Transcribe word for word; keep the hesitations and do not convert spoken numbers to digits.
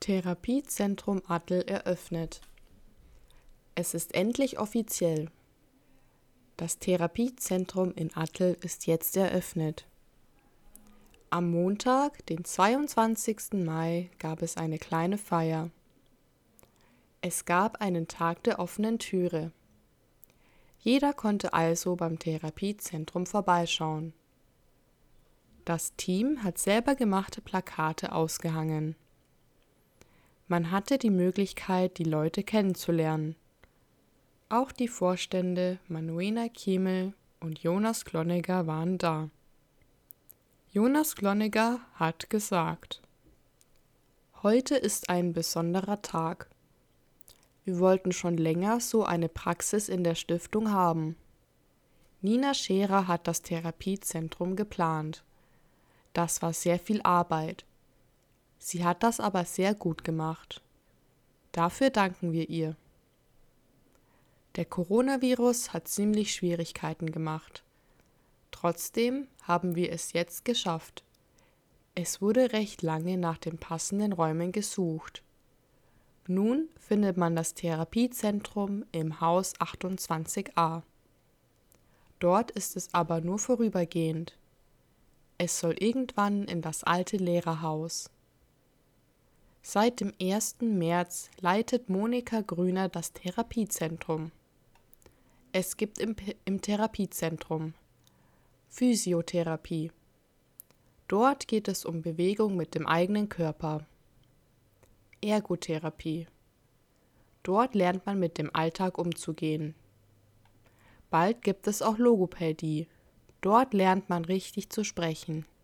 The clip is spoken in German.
Therapiezentrum Attel eröffnet. Es ist endlich offiziell. Das Therapiezentrum in Attel ist jetzt eröffnet. Am Montag, den zweiundzwanzigsten Mai, gab es eine kleine Feier. Es gab einen Tag der offenen Türe. Jeder konnte also beim Therapiezentrum vorbeischauen. Das Team hat selber gemachte Plakate ausgehangen. Man hatte die Möglichkeit, die Leute kennenzulernen. Auch die Vorstände Manuela Kiemel und Jonas Glonneger waren da. Jonas Glonneger hat gesagt: Heute ist ein besonderer Tag. Wir wollten schon länger so eine Praxis in der Stiftung haben. Nina Scherer hat das Therapiezentrum geplant. Das war sehr viel Arbeit. Sie hat das aber sehr gut gemacht. Dafür danken wir ihr. Der Coronavirus hat ziemlich Schwierigkeiten gemacht. Trotzdem haben wir es jetzt geschafft. Es wurde recht lange nach den passenden Räumen gesucht. Nun findet man das Therapiezentrum im Haus achtundzwanzig a. Dort ist es aber nur vorübergehend. Es soll irgendwann in das alte Lehrerhaus. Seit dem ersten März leitet Monika Grüner das Therapiezentrum. Es gibt im, im Therapiezentrum Physiotherapie. Dort geht es um Bewegung mit dem eigenen Körper. Ergotherapie. Dort lernt man mit dem Alltag umzugehen. Bald gibt es auch Logopädie. Dort lernt man richtig zu sprechen.